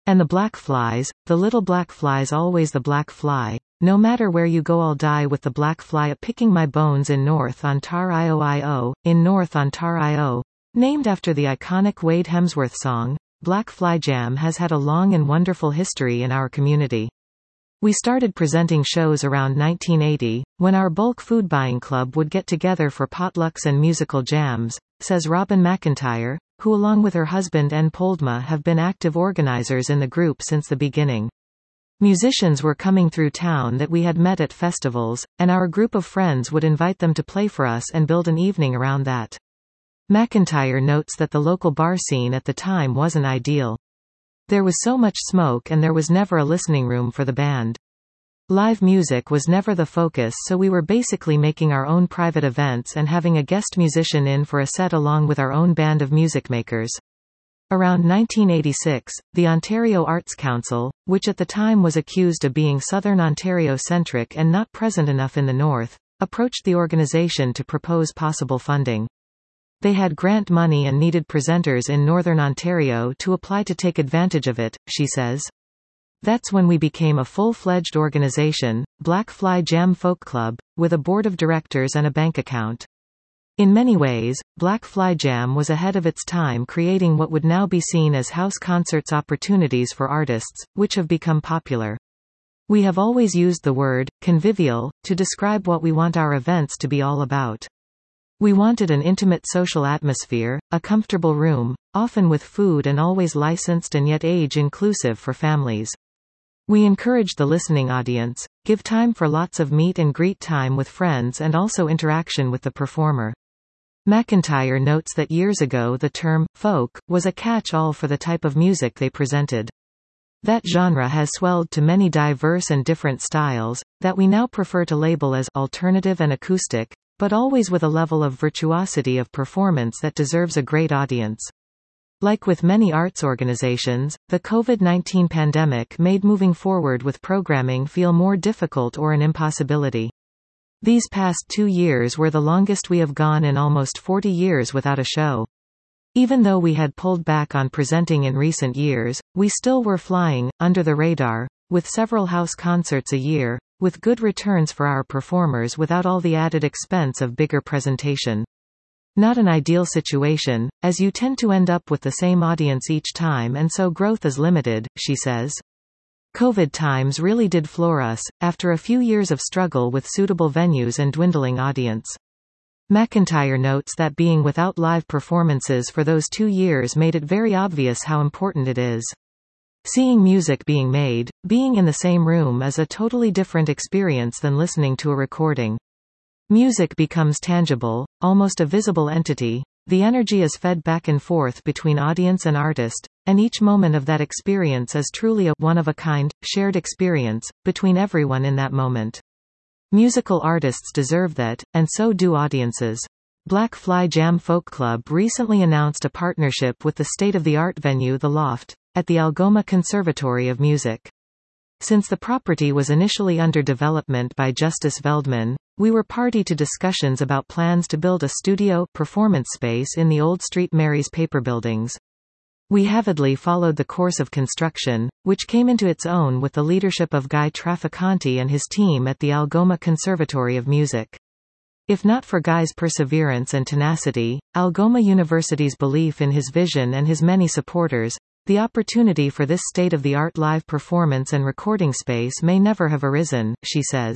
And the black flies, the little black flies, always the black fly. No matter where you go, I'll die with the black fly picking my bones in North Ontario, in North Ontario. Named after the iconic Wade Hemsworth song, Black Fly Jam has had a long and wonderful history in our community. We started presenting shows around 1980, when our bulk food buying club would get together for potlucks and musical jams, says Robin McIntyre, who along with her husband N. Poldma have been active organizers in the group since the beginning. Musicians were coming through town that we had met at festivals, and our group of friends would invite them to play for us and build an evening around that. McIntyre notes that the local bar scene at the time wasn't ideal. There was so much smoke and there was never a listening room for the band. Live music was never the focus, so we were basically making our own private events and having a guest musician in for a set along with our own band of music makers. Around 1986, the Ontario Arts Council, which at the time was accused of being Southern Ontario-centric and not present enough in the North, approached the organization to propose possible funding. They had grant money and needed presenters in Northern Ontario to apply to take advantage of it, she says. That's when we became a full-fledged organization, Black Fly Jam Folk Club, with a board of directors and a bank account. In many ways, Black Fly Jam was ahead of its time, creating what would now be seen as house concerts opportunities for artists, which have become popular. We have always used the word convivial to describe what we want our events to be all about. We wanted an intimate social atmosphere, a comfortable room, often with food and always licensed and yet age-inclusive for families. We encouraged the listening audience, give time for lots of meet and greet time with friends and also interaction with the performer. McIntyre notes that years ago the term folk was a catch-all for the type of music they presented. That genre has swelled to many diverse and different styles, that we now prefer to label as alternative and acoustic, but always with a level of virtuosity of performance that deserves a great audience. Like with many arts organizations, the COVID-19 pandemic made moving forward with programming feel more difficult or an impossibility. These past 2 years were the longest we have gone in almost 40 years without a show. Even though we had pulled back on presenting in recent years, we still were flying, under the radar, with several house concerts a year, with good returns for our performers without all the added expense of bigger presentation. Not an ideal situation, as you tend to end up with the same audience each time and so growth is limited, she says. COVID times really did floor us, after a few years of struggle with suitable venues and dwindling audience. McIntyre notes that being without live performances for those 2 years made it very obvious how important it is. Seeing music being made, being in the same room is a totally different experience than listening to a recording. Music becomes tangible, almost a visible entity. The energy is fed back and forth between audience and artist, and each moment of that experience is truly a one-of-a-kind, shared experience, between everyone in that moment. Musical artists deserve that, and so do audiences. Black Fly Jam Folk Club recently announced a partnership with the state-of-the-art venue The Loft, at the Algoma Conservatory of Music. Since the property was initially under development by Justice Veldman, we were party to discussions about plans to build a studio performance space in the old St. Mary's paper buildings. We avidly followed the course of construction, which came into its own with the leadership of Guy Traficanti and his team at the Algoma Conservatory of Music. If not for Guy's perseverance and tenacity, Algoma University's belief in his vision and his many supporters, the opportunity for this state-of-the-art live performance and recording space may never have arisen, she says.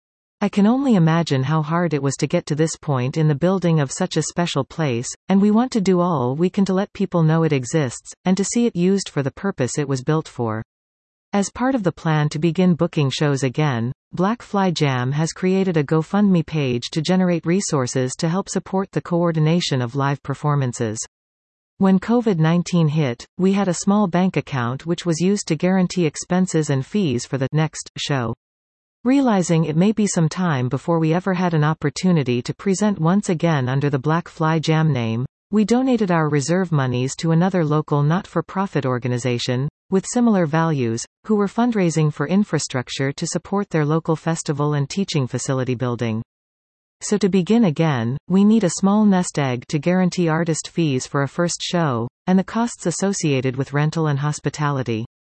I can only imagine how hard it was to get to this point in the building of such a special place, and we want to do all we can to let people know it exists, and to see it used for the purpose it was built for. As part of the plan to begin booking shows again, Black Fly Jam has created a GoFundMe page to generate resources to help support the coordination of live performances. When COVID-19 hit, we had a small bank account which was used to guarantee expenses and fees for the next show. Realizing it may be some time before we ever had an opportunity to present once again under the Black Fly Jam name, we donated our reserve monies to another local not-for-profit organization, with similar values, who were fundraising for infrastructure to support their local festival and teaching facility building. So to begin again, we need a small nest egg to guarantee artist fees for a first show, and the costs associated with rental and hospitality.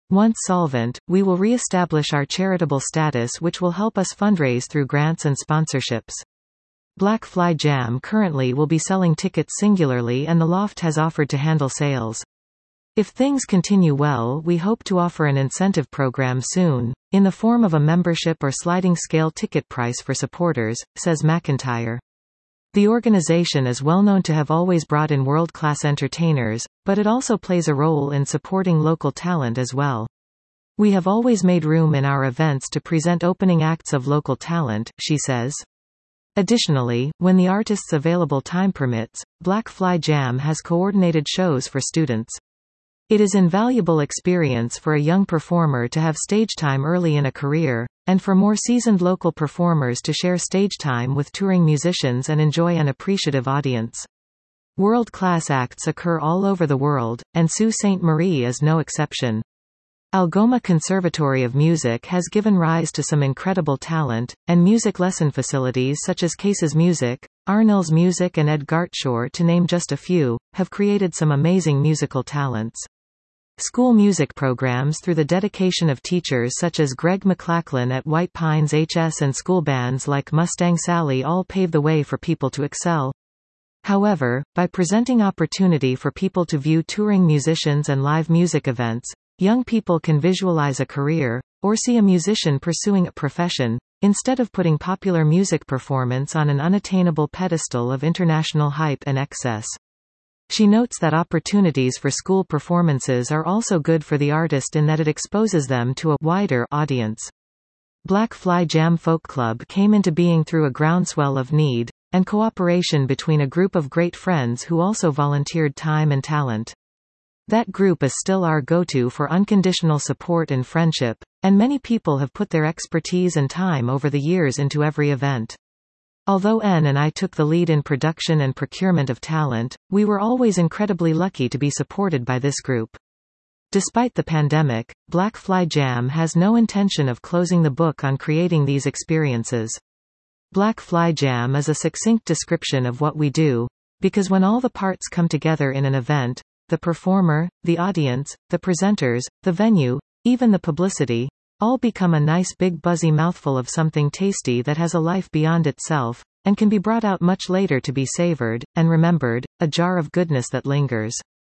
Once solvent, we will re-establish our charitable status, which will help us fundraise through grants and sponsorships. Black Fly Jam currently will be selling tickets singularly, and the Loft has offered to handle sales. If things continue well, we hope to offer an incentive program soon, in the form of a membership or sliding scale ticket price for supporters, says McIntyre. The organization is well known to have always brought in world-class entertainers, but it also plays a role in supporting local talent as well. We have always made room in our events to present opening acts of local talent, she says. Additionally, when the artist's available time permits, Black Fly Jam has coordinated shows for students. It is invaluable experience for a young performer to have stage time early in a career, and for more seasoned local performers to share stage time with touring musicians and enjoy an appreciative audience. World-class acts occur all over the world, and Sault Ste. Marie is no exception. Algoma Conservatory of Music has given rise to some incredible talent, and music lesson facilities such as Cases Music, Arnell's Music and Ed Gartshore, to name just a few, have created some amazing musical talents. School music programs through the dedication of teachers such as Greg McLachlan at White Pines HS and school bands like Mustang Sally all pave the way for people to excel. However, by presenting opportunity for people to view touring musicians and live music events, young people can visualize a career, or see a musician pursuing a profession, instead of putting popular music performance on an unattainable pedestal of international hype and excess. She notes that opportunities for school performances are also good for the artist in that it exposes them to a wider audience. Black Fly Jam Folk Club came into being through a groundswell of need, and cooperation between a group of great friends who also volunteered time and talent. That group is still our go-to for unconditional support and friendship, and many people have put their expertise and time over the years into every event. Although N and I took the lead in production and procurement of talent, we were always incredibly lucky to be supported by this group. Despite the pandemic, Black Fly Jam has no intention of closing the book on creating these experiences. Black Fly Jam is a succinct description of what we do, because when all the parts come together in an event, the performer, the audience, the presenters, the venue, even the publicity, all become a nice big buzzy mouthful of something tasty that has a life beyond itself, and can be brought out much later to be savored, and remembered, a jar of goodness that lingers.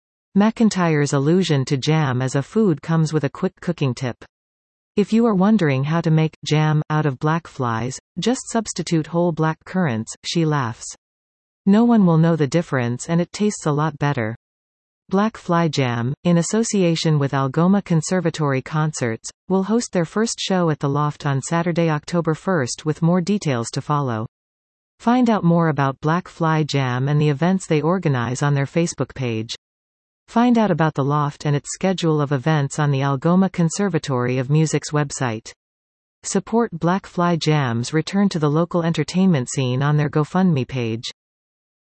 McIntyre's allusion to jam as a food comes with a quick cooking tip. If you are wondering how to make jam out of black flies, just substitute whole black currants, she laughs. No one will know the difference and it tastes a lot better. Black Fly Jam, in association with Algoma Conservatory Concerts, will host their first show at the Loft on Saturday, October 1st, with more details to follow. Find out more about Black Fly Jam and the events they organize on their Facebook page. Find out about the Loft and its schedule of events on the Algoma Conservatory of Music's website. Support Black Fly Jam's return to the local entertainment scene on their GoFundMe page.